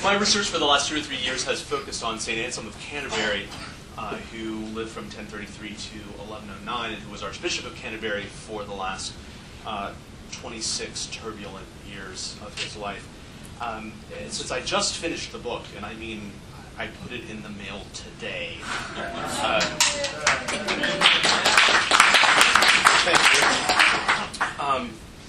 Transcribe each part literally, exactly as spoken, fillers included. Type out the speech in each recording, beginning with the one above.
My research for the last two or three years has focused on Saint Anselm of Canterbury, uh, who lived from ten thirty-three to eleven oh nine, and who was Archbishop of Canterbury for the last uh, twenty-six turbulent years of his life. Um, since I just finished the book, and I mean, I put it in the mail today. Uh, thank you. Um,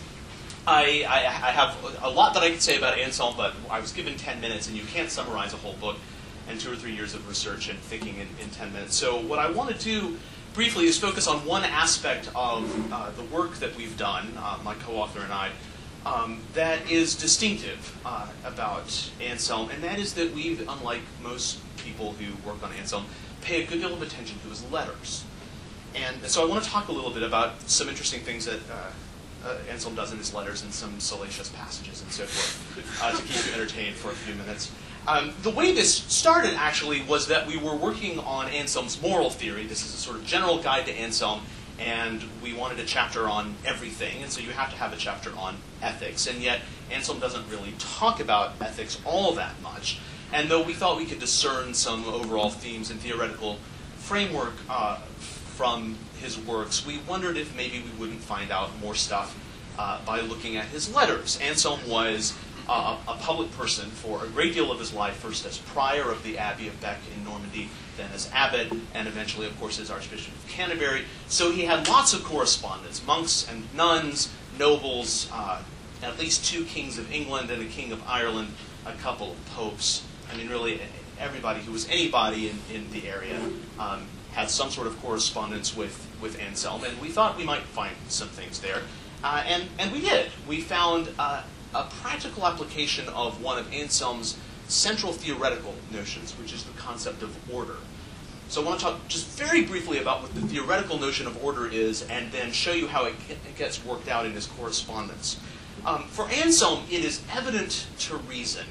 I, I, I have a lot that I could say about Anselm, but I was given ten minutes, and you can't summarize a whole book and two or three years of research and thinking in, in ten minutes. So what I want to do briefly is focus on one aspect of uh, the work that we've done, uh, my co-author and I, um, that is distinctive uh, about Anselm, and that is that we, unlike most people who work on Anselm, pay a good deal of attention to his letters. And so I want to talk a little bit about some interesting things that uh, Uh, Anselm does in his letters and some salacious passages and so forth uh, to keep you entertained for a few minutes. Um, the way this started, actually, was that we were working on Anselm's moral theory. This is a sort of general guide to Anselm, and we wanted a chapter on everything, and so you have to have a chapter on ethics. And yet, Anselm doesn't really talk about ethics all that much. And though we thought we could discern some overall themes and theoretical framework uh, from his works, we wondered if maybe we wouldn't find out more stuff uh, by looking at his letters. Anselm was uh, a public person for a great deal of his life, first as prior of the Abbey of Bec in Normandy, then as abbot, and eventually, of course, as Archbishop of Canterbury. So he had lots of correspondence, monks and nuns, nobles, uh, at least two kings of England and a king of Ireland, a couple of popes. I mean, really, everybody who was anybody in, in the area um, had some sort of correspondence with, with Anselm, and we thought we might find some things there. Uh, and, and we did. We found uh, a practical application of one of Anselm's central theoretical notions, which is the concept of order. So I want to talk just very briefly about what the theoretical notion of order is, and then show you how it, it gets worked out in his correspondence. Um, for Anselm, it is evident to reason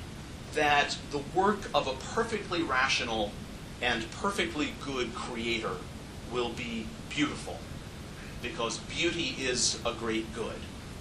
that the work of a perfectly rational and perfectly good creator will be beautiful, because beauty is a great good.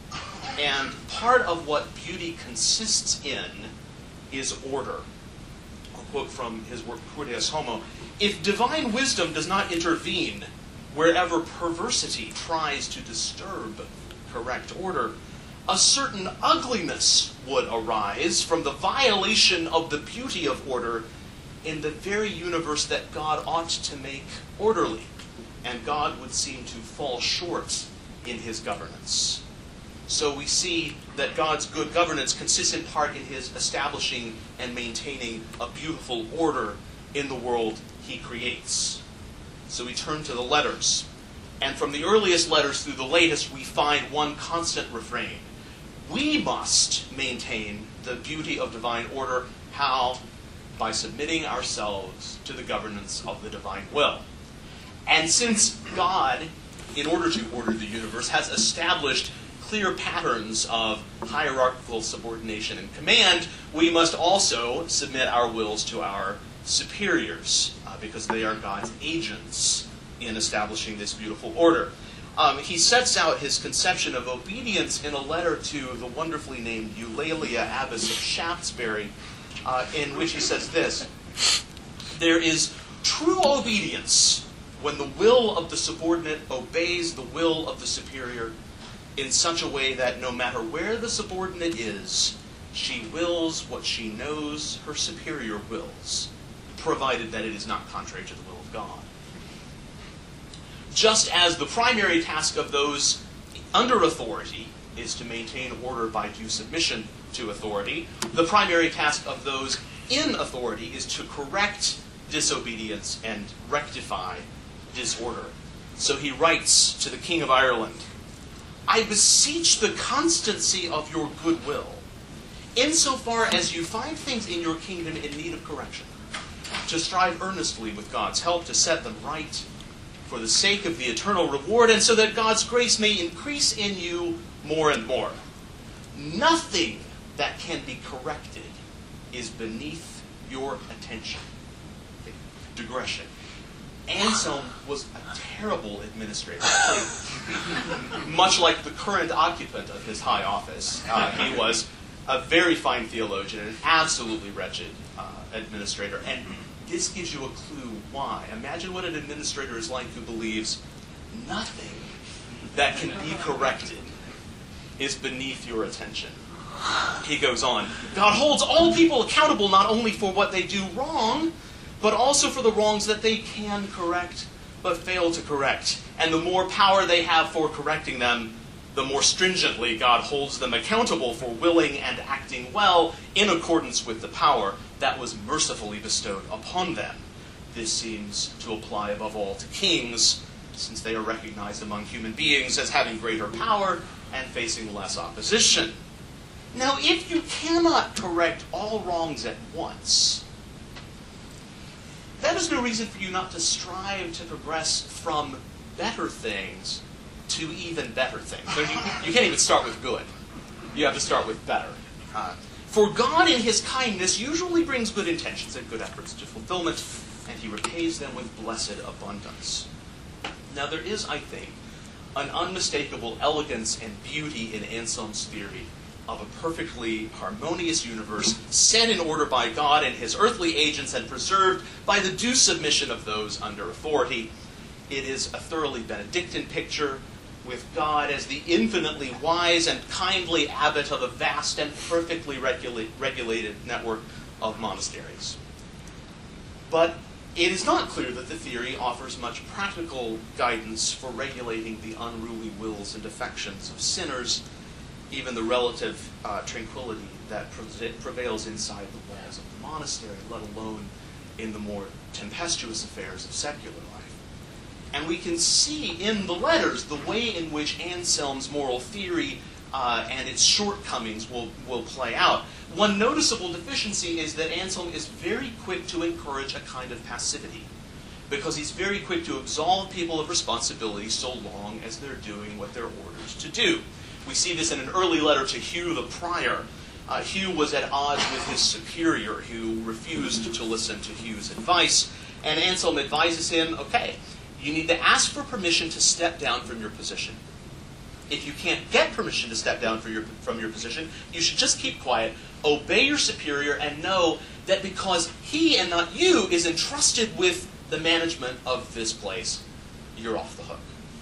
And part of what beauty consists in is order. I'll quote from his work, Cur Deus Homo: "If divine wisdom does not intervene wherever perversity tries to disturb correct order, a certain ugliness would arise from the violation of the beauty of order in the very universe that God ought to make orderly, and God would seem to fall short in his governance." So we see that God's good governance consists in part in his establishing and maintaining a beautiful order in the world he creates. So we turn to the letters, and from the earliest letters through the latest, we find one constant refrain: we must maintain the beauty of divine order. How? By submitting ourselves to the governance of the divine will. And since God, in order to order the universe, has established clear patterns of hierarchical subordination and command, we must also submit our wills to our superiors, uh, because they are God's agents in establishing this beautiful order. Um, he sets out his conception of obedience in a letter to the wonderfully named Eulalia, Abbess of Shaftesbury, Uh, in which he says this: "There is true obedience when the will of the subordinate obeys the will of the superior in such a way that no matter where the subordinate is, she wills what she knows her superior wills, provided that it is not contrary to the will of God. Just as the primary task of those under authority is to maintain order by due submission to authority, the primary task of those in authority is to correct disobedience and rectify disorder." So he writes to the King of Ireland: "I beseech the constancy of your goodwill, insofar as you find things in your kingdom in need of correction, to strive earnestly with God's help to set them right, for the sake of the eternal reward, and so that God's grace may increase in you more and more. Nothing that can be corrected is beneath your attention." Digression. Anselm was a terrible administrator. Much like the current occupant of his high office, uh, he was a very fine theologian and an absolutely wretched uh, administrator. And this gives you a clue why. Imagine what an administrator is like who believes nothing that can be corrected is beneath your attention. He goes on, God holds all people accountable not only for what they do wrong, but also for the wrongs that they can correct but fail to correct. And the more power they have for correcting them, the more stringently God holds them accountable for willing and acting well in accordance with the power that was mercifully bestowed upon them. This seems to apply above all to kings, since they are recognized among human beings as having greater power and facing less opposition. Now, if you cannot correct all wrongs at once, that is no reason for you not to strive to progress from better things to even better things. So you, you can't even start with good. You have to start with better. Uh, for God in his kindness usually brings good intentions and good efforts to fulfillment, and he repays them with blessed abundance. Now there is, I think, an unmistakable elegance and beauty in Anselm's theory of a perfectly harmonious universe set in order by God and his earthly agents and preserved by the due submission of those under authority. It is a thoroughly Benedictine picture, with God as the infinitely wise and kindly abbot of a vast and perfectly regula- regulated network of monasteries. But it is not clear that the theory offers much practical guidance for regulating the unruly wills and affections of sinners, even the relative uh, tranquility that prevails inside the walls of the monastery, let alone in the more tempestuous affairs of secular life. And we can see in the letters the way in which Anselm's moral theory uh, and its shortcomings will, will play out. One noticeable deficiency is that Anselm is very quick to encourage a kind of passivity, because he's very quick to absolve people of responsibility so long as they're doing what they're ordered to do. We see this in an early letter to Hugh the prior. Uh, Hugh was at odds with his superior, who refused to listen to Hugh's advice, and Anselm advises him, okay, you need to ask for permission to step down from your position. If you can't get permission to step down from your, from your position, you should just keep quiet, obey your superior, and know that because he and not you is entrusted with the management of this place, you're off the hook.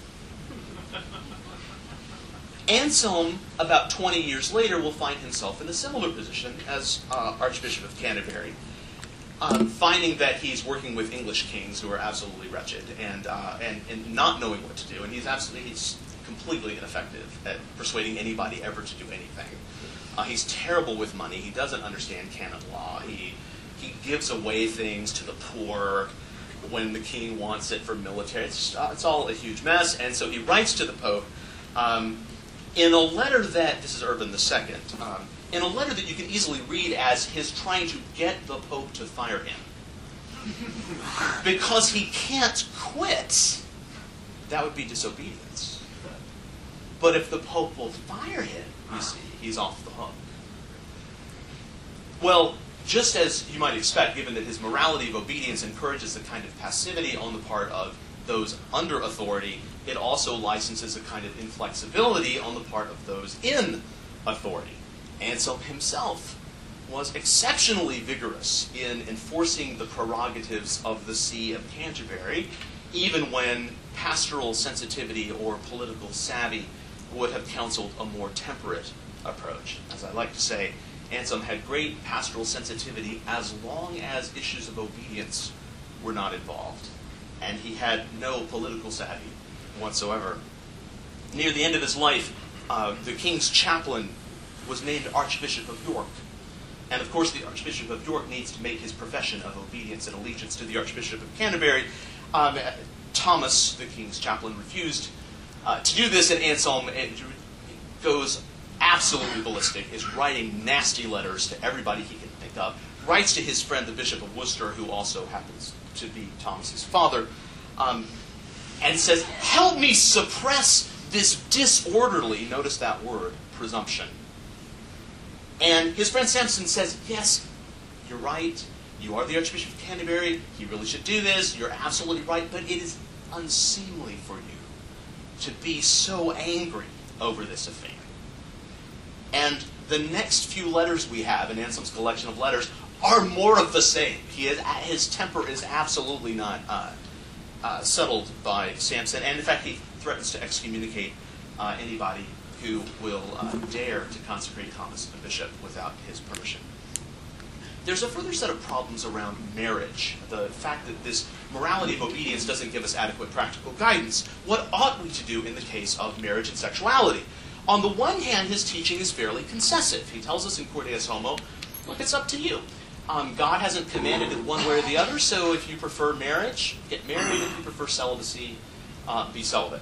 Anselm, about twenty years later, will find himself in a similar position as uh, Archbishop of Canterbury, um, finding that he's working with English kings who are absolutely wretched and, uh, and and not knowing what to do, and he's absolutely he's completely ineffective at persuading anybody ever to do anything. Uh, he's terrible with money. He doesn't understand canon law. He he gives away things to the poor when the king wants it for military. It's, just, uh, it's all a huge mess, and so he writes to the Pope. Um, In a letter that, this is Urban the Second, um, in a letter that you can easily read as his trying to get the Pope to fire him. Because he can't quit, that would be disobedience. But if the Pope will fire him, you see, he's off the hook. Well, just as you might expect, given that his morality of obedience encourages a kind of passivity on the part of those under authority, it also licenses a kind of inflexibility on the part of those in authority. Anselm himself was exceptionally vigorous in enforcing the prerogatives of the See of Canterbury, even when pastoral sensitivity or political savvy would have counseled a more temperate approach. As I like to say, Anselm had great pastoral sensitivity as long as issues of obedience were not involved, and he had no political savvy whatsoever. Near the end of his life, uh, the king's chaplain was named Archbishop of York. And of course, the Archbishop of York needs to make his profession of obedience and allegiance to the Archbishop of Canterbury. Um, Thomas, the king's chaplain, refused uh, to do this, and Anselm it, goes absolutely ballistic, is writing nasty letters to everybody he can think of, writes to his friend, the Bishop of Worcester, who also happens to be Thomas's father, um, and says, help me suppress this disorderly, notice that word, presumption. And his friend Samson says, yes, you're right. You are the Archbishop of Canterbury. He really should do this. You're absolutely right. But it is unseemly for you to be so angry over this affair. And the next few letters we have in Anselm's collection of letters are more of the same. He is, his temper is absolutely not uh, uh, settled by Samson, and in fact he threatens to excommunicate uh, anybody who will uh, dare to consecrate Thomas a bishop without his permission. There's a further set of problems around marriage. The fact that this morality of obedience doesn't give us adequate practical guidance. What ought we to do in the case of marriage and sexuality? On the one hand, his teaching is fairly concessive. He tells us in Cor Deus Homo, look, it's up to you. Um, God hasn't commanded it one way or the other, so if you prefer marriage, get married. If you prefer celibacy, uh, be celibate.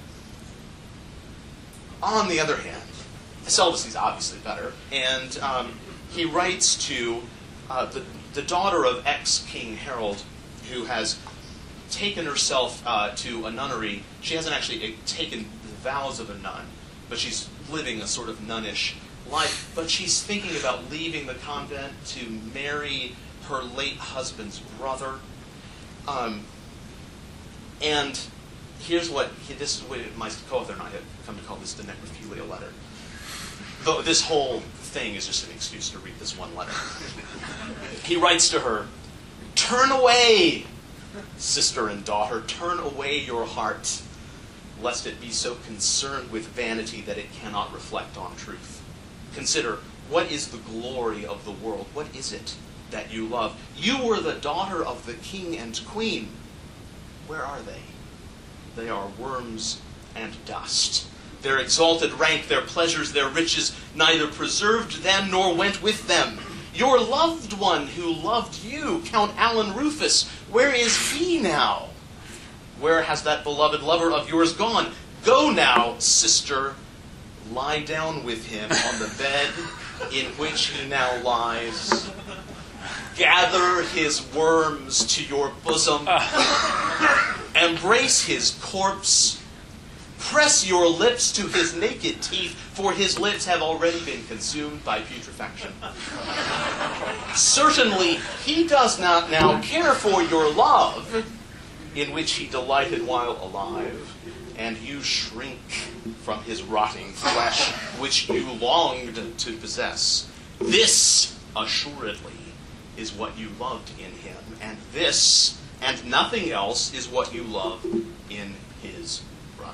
On the other hand, celibacy is obviously better, and um, he writes to uh, the, the daughter of ex-King Harold, who has taken herself uh, to a nunnery. She hasn't actually taken the vows of a nun, but she's living a sort of nunnish life. But she's thinking about leaving the convent to marry her late husband's brother. Um, and here's what, he, this is what my co-author and I have come to call this the necrophilia letter. Though this whole thing is just an excuse to read this one letter. He writes to her, "Turn away, sister and daughter, turn away your heart, lest it be so concerned with vanity that it cannot reflect on truth. Consider, what is the glory of the world? What is it that you love? You were the daughter of the king and queen. Where are they? They are worms and dust. Their exalted rank, their pleasures, their riches, neither preserved them nor went with them. Your loved one who loved you, Count Alan Rufus, where is he now? Where has that beloved lover of yours gone? Go now, sister, lie down with him on the bed in which he now lies. Gather his worms to your bosom. Embrace his corpse. Press your lips to his naked teeth, for his lips have already been consumed by putrefaction. Certainly, he does not now care for your love, in which he delighted while alive, and you shrink from his rotting flesh, which you longed to possess. This, assuredly, is what you loved in him, and this, and nothing else, is what you love in his brother."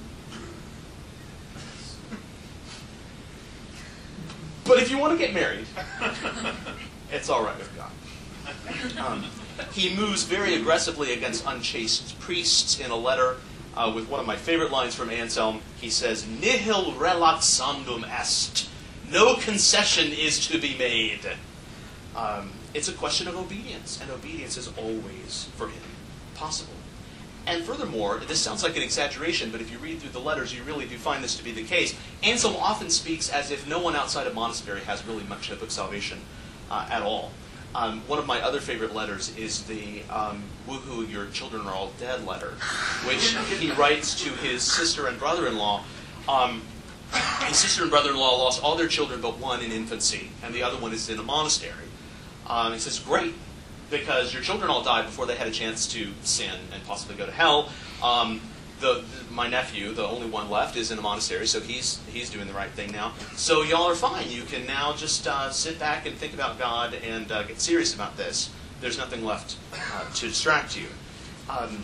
But if you want to get married, it's all right with God. Um, he moves very aggressively against unchaste priests in a letter uh, with one of my favorite lines from Anselm. He says, "Nihil relaxandum est." No concession is to be made. Um, it's a question of obedience, and obedience is always, for him, possible. And furthermore, this sounds like an exaggeration, but if you read through the letters, you really do find this to be the case. Anselm often speaks as if no one outside a monastery has really much hope of salvation uh, at all. Um, one of my other favorite letters is the um, "Woohoo, your children are all dead" letter, which he writes to his sister and brother-in-law. Um, his sister and brother-in-law lost all their children but one in infancy, and the other one is in a monastery. Um, he says, "Great, because your children all died before they had a chance to sin and possibly go to hell. Um, the, the, my nephew, the only one left, is in a monastery, so he's he's doing the right thing now. So y'all are fine. You can now just uh, sit back and think about God and uh, get serious about this. There's nothing left uh, to distract you." Um,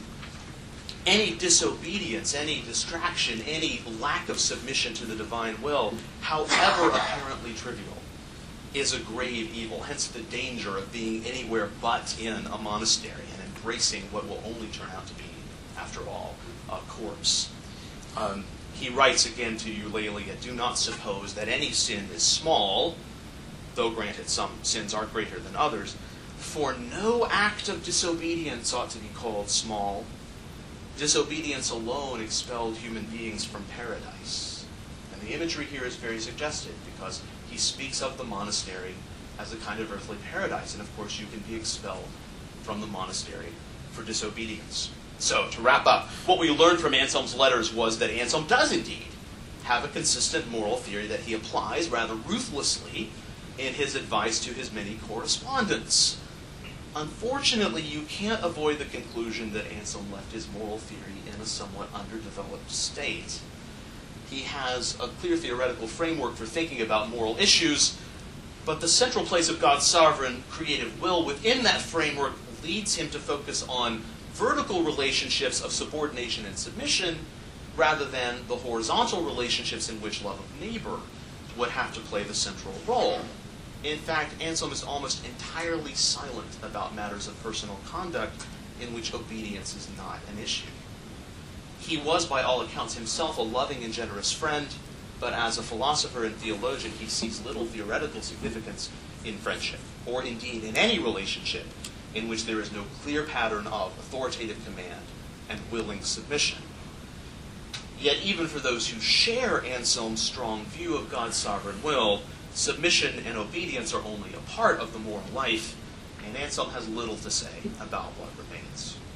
any disobedience, any distraction, any lack of submission to the divine will, however apparently trivial, is a grave evil, hence the danger of being anywhere but in a monastery and embracing what will only turn out to be, after all, a corpse. Um, he writes again to Eulalia, "Do not suppose that any sin is small, though granted some sins are greater than others, for no act of disobedience ought to be called small. Disobedience alone expelled human beings from paradise." And the imagery here is very suggestive, because he speaks of the monastery as a kind of earthly paradise, and of course you can be expelled from the monastery for disobedience. So, to wrap up, what we learned from Anselm's letters was that Anselm does indeed have a consistent moral theory that he applies rather ruthlessly in his advice to his many correspondents. Unfortunately, you can't avoid the conclusion that Anselm left his moral theory in a somewhat underdeveloped state. He has a clear theoretical framework for thinking about moral issues, but the central place of God's sovereign creative will within that framework leads him to focus on vertical relationships of subordination and submission rather than the horizontal relationships in which love of neighbor would have to play the central role. In fact, Anselm is almost entirely silent about matters of personal conduct in which obedience is not an issue. He was, by all accounts, himself a loving and generous friend, but as a philosopher and theologian, he sees little theoretical significance in friendship, or indeed in any relationship in which there is no clear pattern of authoritative command and willing submission. Yet even for those who share Anselm's strong view of God's sovereign will, submission and obedience are only a part of the moral life, and Anselm has little to say about what remains.